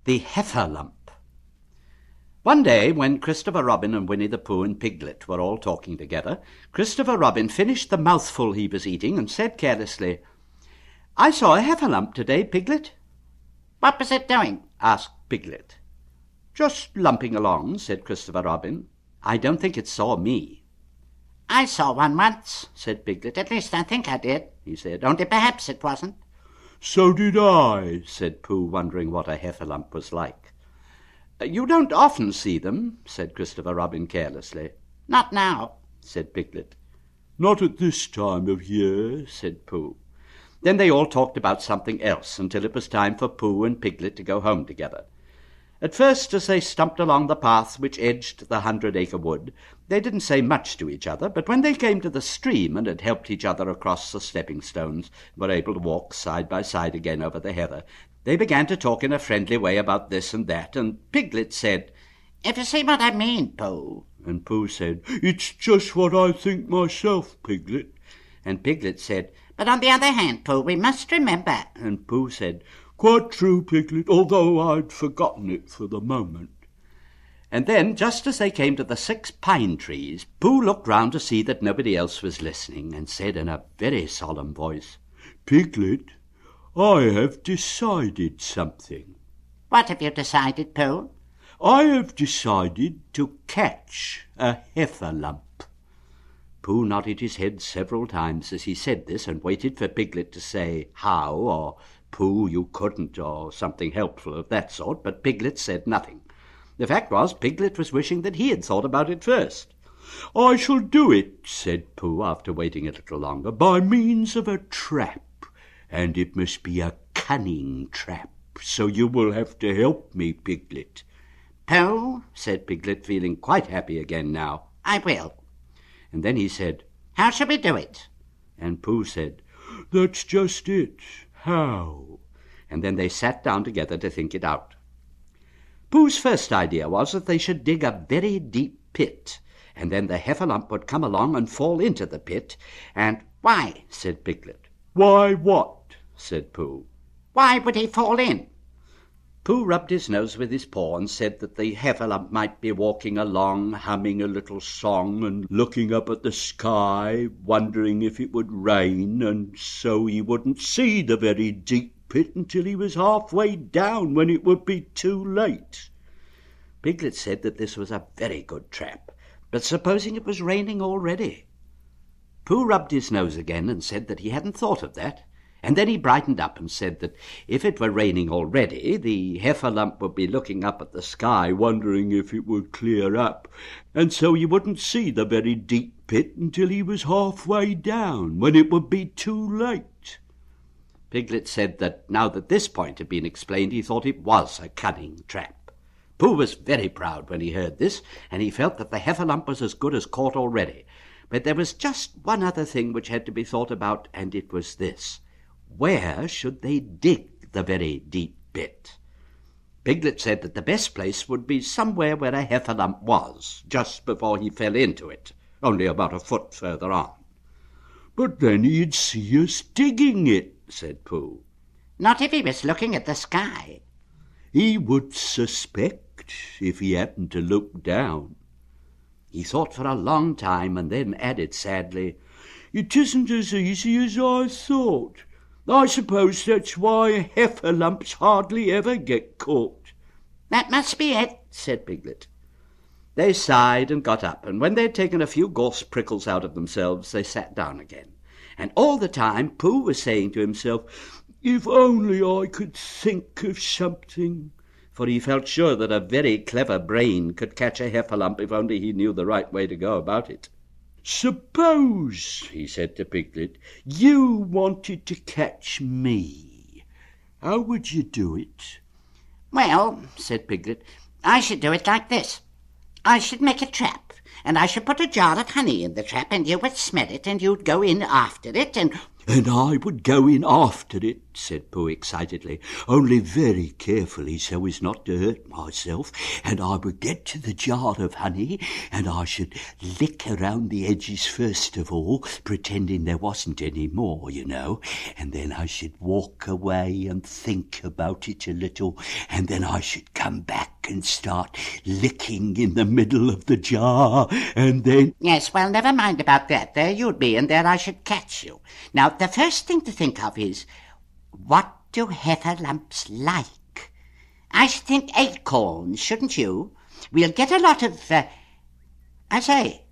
The Heifer-lump. One day, when Christopher Robin and Winnie the Pooh and Piglet were all talking together, Christopher Robin finished the mouthful he was eating and said carelessly, "I saw a heifer-lump today, Piglet." "What was it doing?" asked Piglet. "Just lumping along," said Christopher Robin. "I don't think it saw me." "I saw one once," said Piglet. "At least I think I did," he said, "only perhaps it wasn't." "So did I," said Pooh, wondering what a heifer-lump was like. "You don't often see them," said Christopher Robin carelessly. "Not now," said Piglet. "Not at this time of year," said Pooh. Then they all talked about something else until it was time for Pooh and Piglet to go home together. At first, as they stumped along the path which edged the 100-acre wood, they didn't say much to each other, but when they came to the stream and had helped each other across the stepping stones, and were able to walk side by side again over the heather, they began to talk in a friendly way about this and that, and Piglet said, "If you see what I mean, Pooh." And Pooh said, "It's just what I think myself, Piglet." And Piglet said, "But on the other hand, Pooh, we must remember." And Pooh said, "Quite true, Piglet, although I'd forgotten it for the moment." And then, just as they came to the 6 pine trees, Pooh looked round to see that nobody else was listening, and said in a very solemn voice, "Piglet, I have decided something." "What have you decided, Pooh?" "I have decided to catch a heifer-lump." Pooh nodded his head several times as he said this, and waited for Piglet to say how, or "Pooh, you couldn't," or something helpful of that sort, but Piglet said nothing. The fact was, Piglet was wishing that he had thought about it first. "I shall do it," said Pooh, after waiting a little longer, "by means of a trap, and it must be a cunning trap, so you will have to help me, Piglet." "Pooh," said Piglet, feeling quite happy again now, "I will." And then he said, "How shall we do it?" And Pooh said, "That's just it. How?" And then they sat down together to think it out. Pooh's first idea was that they should dig a very deep pit, and then the heifer-lump would come along and fall into the pit, and "Why?" said Piglet. "Why what?" said Pooh. "Why would he fall in?" Pooh rubbed his nose with his paw and said that the heifer-lump might be walking along, humming a little song and looking up at the sky, wondering if it would rain, and so he wouldn't see the very deep pit until he was halfway down, when it would be too late. Piglet said that this was a very good trap, but supposing it was raining already? Pooh rubbed his nose again and said that he hadn't thought of that, and then he brightened up and said that if it were raining already, the heifer-lump would be looking up at the sky, wondering if it would clear up, and so he wouldn't see the very deep pit until he was halfway down, when it would be too late. Piglet said that now that this point had been explained, he thought it was a cunning trap. Pooh was very proud when he heard this, and he felt that the heifer-lump was as good as caught already. But there was just one other thing which had to be thought about, and it was this: where should they dig the very deep pit? Piglet said that the best place would be somewhere where a heifer-lump was, just before he fell into it, only about a foot further on. "But then he'd see us digging it," said Pooh. "Not if he was looking at the sky." "He would suspect if he happened to look down." He thought for a long time, and then added sadly, "It isn't as easy as I thought. I suppose that's why heifer-lumps hardly ever get caught." "That must be it," said Piglet. They sighed and got up, and when they had taken a few gorse prickles out of themselves, they sat down again. And all the time Pooh was saying to himself, "If only I could think of something," for he felt sure that a very clever brain could catch a heifer-lump if only he knew the right way to go about it. "Suppose," he said to Piglet, "you wanted to catch me. How would you do it?" "Well," said Piglet, "I should do it like this. I should make a trap, and I should put a jar of honey in the trap, and you would smell it, and you'd go in after it, and—" "And I would go in after it," said Pooh excitedly, "only very carefully so as not to hurt myself, and I would get to the jar of honey, and I should lick around the edges first of all, pretending there wasn't any more, you know, and then I should walk away and think about it a little, and then I should come back and start licking in the middle of the jar, and then—" Yes, well, never mind about that. There you'd be, and there I should catch you. Now, the first thing to think of is, what do Heffalumps like? I should think acorns, shouldn't you? We'll get a lot of, I say,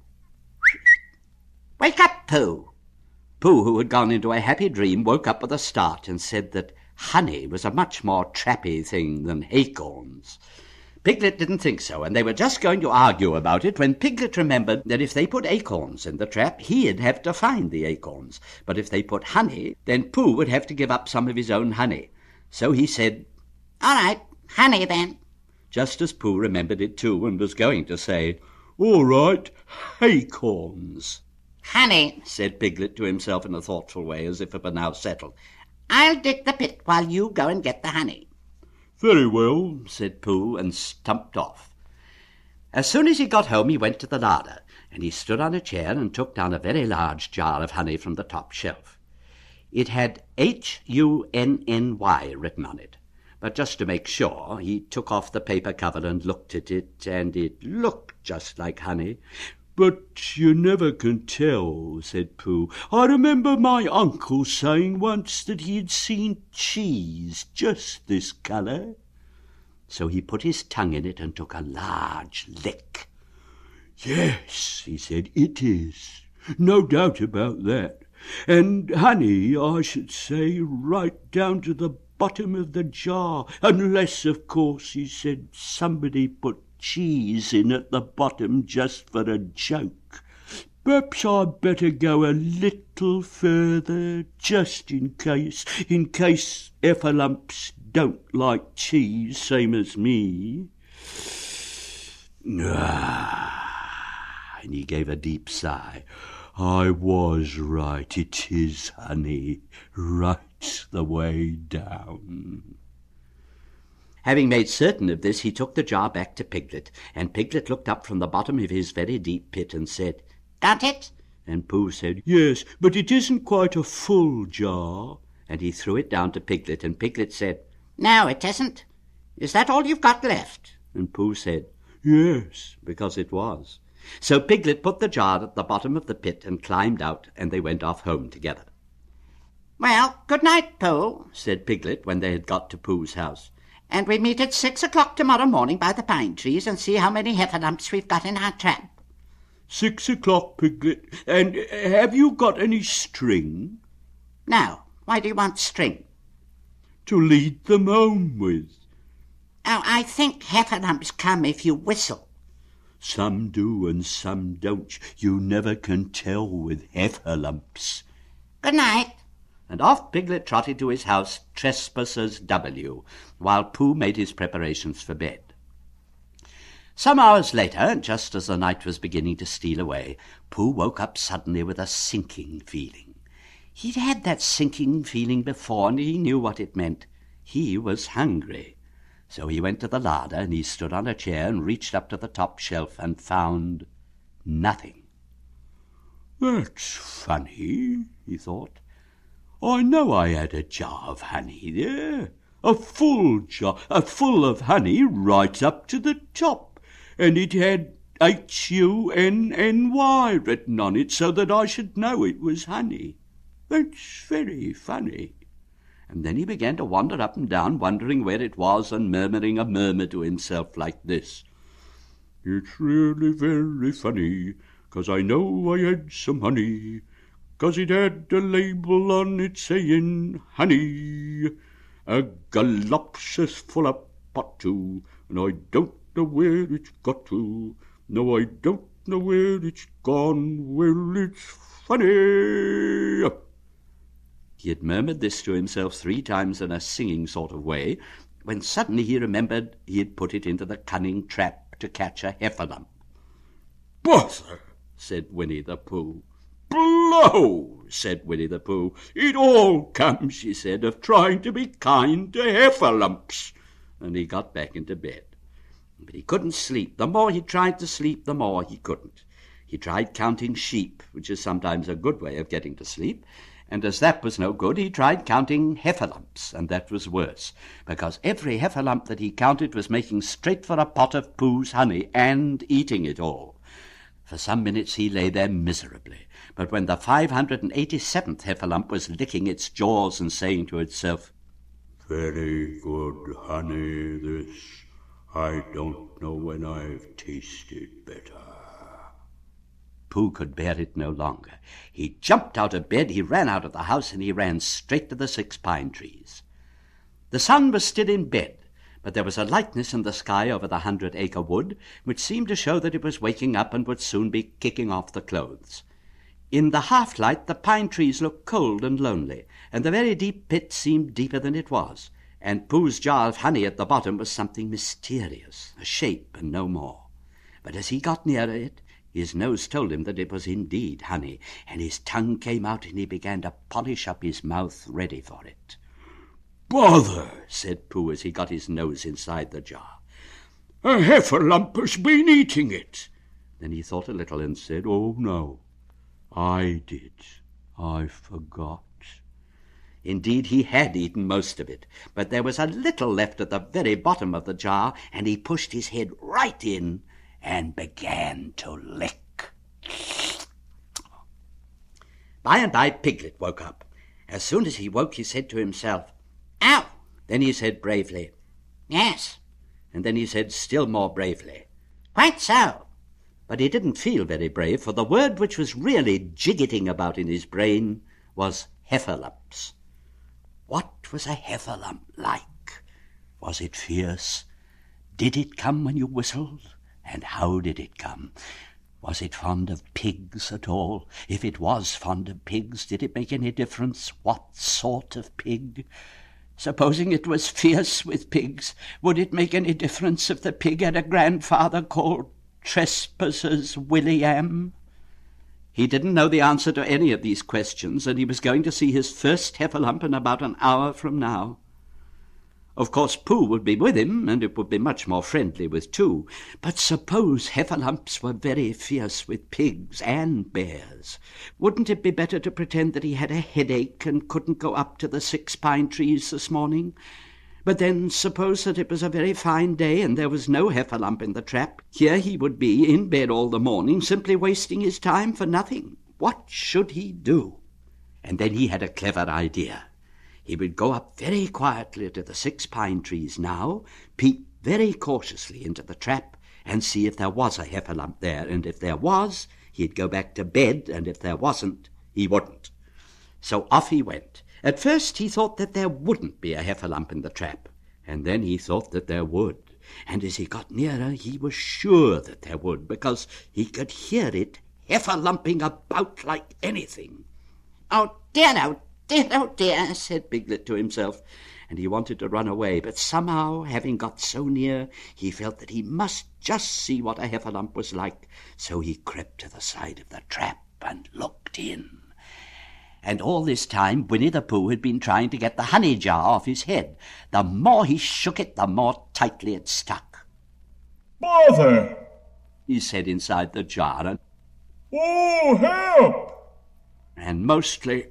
wake up, Pooh. Pooh, who had gone into a happy dream, woke up with a start and said that honey was a much more trappy thing than acorns. Piglet didn't think so, and they were just going to argue about it when Piglet remembered that if they put acorns in the trap, he'd have to find the acorns. But if they put honey, then Pooh would have to give up some of his own honey. So he said, "All right, honey then." just as Pooh remembered it too, and was going to say, "All right, acorns." "Honey," said Piglet to himself in a thoughtful way, as if it were now settled. "I'll dig the pit while you go and get the honey." "Very well," said Pooh, and stumped off. As soon as he got home, he went to the larder, and he stood on a chair and took down a very large jar of honey from the top shelf. It had Hunny written on it, but just to make sure, he took off the paper cover and looked at it, and it looked just like honey. "But you never can tell," said Pooh. "I remember my uncle saying once that he had seen cheese just this colour." So he put his tongue in it and took a large lick. "Yes," he said, "it is. No doubt about that. And honey, I should say, right down to the bottom of the jar, unless, of course," he said, "somebody put cheese in at the bottom just for a joke. Perhaps I'd better go a little further, just in case Heffalumps don't like cheese, same as me." And he gave a deep sigh. "I was right, it is honey, right the way down." Having made certain of this, he took the jar back to Piglet, and Piglet looked up from the bottom of his very deep pit and said, "Got it?" And Pooh said, "Yes, but it isn't quite a full jar." And he threw it down to Piglet, and Piglet said, "No, it isn't. Is that all you've got left?" And Pooh said, "Yes," because it was. So Piglet put the jar at the bottom of the pit and climbed out, and they went off home together. "Well, good night, Pooh," said Piglet when they had got to Pooh's house. "and we meet at 6 o'clock tomorrow morning by the pine trees and see how many Heffalumps we've got in our trap." 6 o'clock, Piglet. And have you got any string?" "No. Why do you want string?" "To lead them home with." "Oh, I think Heffalumps come if you whistle." "Some do and some don't. You never can tell with Heffalumps." "Good night." And off Piglet trotted to his house, Trespassers W., while Pooh made his preparations for bed. Some hours later, just as the night was beginning to steal away, Pooh woke up suddenly with a sinking feeling. He'd had that sinking feeling before, and he knew what it meant. He was hungry. So he went to the larder, and he stood on a chair and reached up to the top shelf and found nothing. "That's funny," he thought. "I know I had a jar of honey there, a full jar, full of honey right up to the top, and it had Hunny written on it so that I should know it was honey. That's very funny." And then he began to wander up and down, wondering where it was, and murmuring a murmur to himself like this: "It's really very funny, 'cause I know I had some honey, 'cause it had a label on it saying honey, a galopsis full of pot too, and I don't know where it's got to. No, I don't know where it's gone. Well, it's funny." He had murmured this to himself 3 times in a singing sort of way, when suddenly he remembered he had put it into the cunning trap to catch a Heffalump. "Bother!" said Winnie the Pooh. blow, said Winnie the Pooh. It all comes, he said, of trying to be kind to Heffalumps. And he got back into bed. But he couldn't sleep. The more he tried to sleep, the more he couldn't. He tried counting sheep, which is sometimes a good way of getting to sleep, and as that was no good, he tried counting Heffalumps, and that was worse, because every Heffalump that he counted was making straight for a pot of Pooh's honey and eating it all. For some minutes he lay there miserably, but when the 587th Heffalump was licking its jaws and saying to itself, "Very good honey, this. I don't know when I've tasted better," Pooh could bear it no longer. He jumped out of bed, he ran out of the house, and he ran straight to the 6 pine trees. The sun was still in bed, but there was a lightness in the sky over the 100-acre wood, which seemed to show that it was waking up and would soon be kicking off the clothes. In the half-light the pine trees looked cold and lonely, and the very deep pit seemed deeper than it was, and Pooh's jar of honey at the bottom was something mysterious, a shape and no more. But as he got nearer it, his nose told him that it was indeed honey, and his tongue came out and he began to polish up his mouth ready for it. "Bother," said Pooh as he got his nose inside the jar. "A Heffalump has been eating it." Then he thought a little and said, "Oh, no, I did. I forgot." Indeed, he had eaten most of it, but there was a little left at the very bottom of the jar, and he pushed his head right in and began to lick. By and by Piglet woke up. As soon as he woke, he said to himself, "Ow!" Then he said bravely, "Yes." And then he said still more bravely, "Quite so." But he didn't feel very brave, for the word which was really jiggiting about in his brain was Heffalumps. What was a Heffalump like? Was it fierce? Did it come when you whistled? And how did it come? Was it fond of pigs at all? If it was fond of pigs, did it make any difference what sort of pig? Supposing it was fierce with pigs, would it make any difference if the pig had a grandfather called Trespassers William? He didn't know the answer to any of these questions, and he was going to see his first Heffalump in about an hour from now. Of course, Pooh would be with him, and it would be much more friendly with two. But suppose Heffalumps were very fierce with pigs and bears. Wouldn't it be better to pretend that he had a headache and couldn't go up to the 6 pine trees this morning? But then suppose that it was a very fine day and there was no Heffalump in the trap. Here he would be in bed all the morning, simply wasting his time for nothing. What should he do? And then he had a clever idea. He would go up very quietly to the 6 pine trees now, peep very cautiously into the trap, and see if there was a Heffalump there, and if there was, he'd go back to bed, and if there wasn't, he wouldn't. So off he went. At first he thought that there wouldn't be a Heffalump in the trap, and then he thought that there would. And as he got nearer, he was sure that there would, because he could hear it Heffalumping about like anything. "Oh dear, oh dear, oh dear," said Piglet to himself, and he wanted to run away, but somehow, having got so near, he felt that he must just see what a Heffalump was like, so he crept to the side of the trap and looked in. And all this time Winnie the Pooh had been trying to get the honey jar off his head. The more he shook it, the more tightly it stuck. "Bother!" he said inside the jar, and "Oh, help!" and mostly,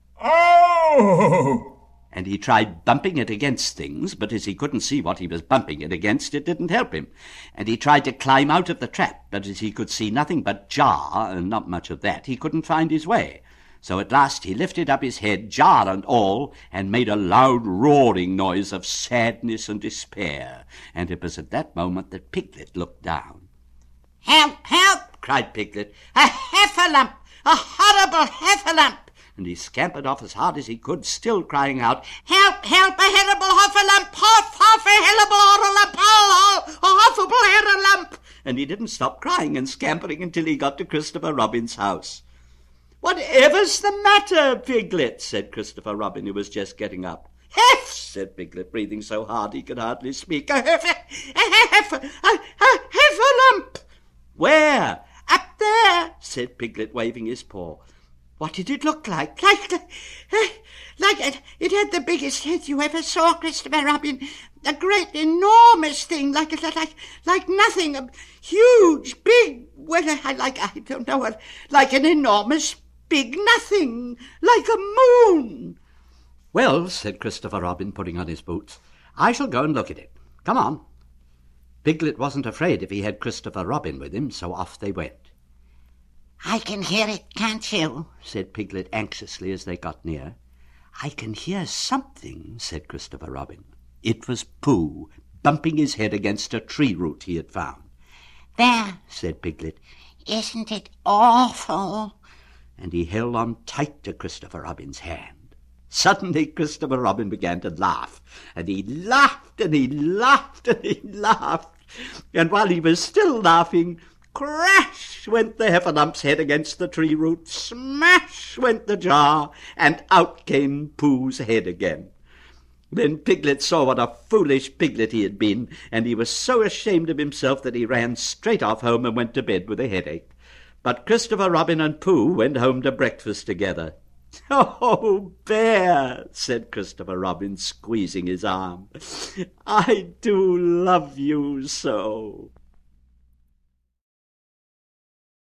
"Ow!" and he tried bumping it against things, but as he couldn't see what he was bumping it against, it didn't help him. And he tried to climb out of the trap, but as he could see nothing but jar, and not much of that, he couldn't find his way. So at last he lifted up his head, jar and all, and made a loud roaring noise of sadness and despair. And it was at that moment that Piglet looked down. "Help, help!" cried Piglet. "A Heffalump! A horrible Heffalump!" And he scampered off as hard as he could, still crying out, "Help, help! A horrible Heffalump! Hoff, hoff, a horrible Heffalump! Oh, a horrible Heffalump!" And he didn't stop crying and scampering until he got to Christopher Robin's house. "Whatever's the matter, Piglet?" said Christopher Robin, who was just getting up. "Heff!" said Piglet, breathing so hard he could hardly speak. A Heffalump! "Where?" Up there!" said Piglet, waving his paw. What did it look like? It had the biggest head you ever saw, Christopher Robin. A great, enormous thing, like nothing. A huge, big, well, I don't know, like an enormous, big nothing, like a moon. Well, said Christopher Robin, putting on his boots, I shall go and look at it. Come on. Piglet wasn't afraid if he had Christopher Robin with him, so off they went. I can hear it, can't you? Said Piglet anxiously as they got near. I can hear something, said Christopher Robin. It was Pooh, bumping his head against a tree root he had found. There, said Piglet. Isn't it awful? And he held on tight to Christopher Robin's hand. Suddenly Christopher Robin began to laugh, and he laughed, and he laughed, and he laughed. And while he was still laughing, crash went the Hefferlump's head against the tree root, smash went the jar, and out came Pooh's head again. Then Piglet saw what a foolish piglet he had been, and he was so ashamed of himself that he ran straight off home and went to bed with a headache. But Christopher Robin and Pooh went home to breakfast together. "Oh, Bear," said Christopher Robin, squeezing his arm, "I do love you so."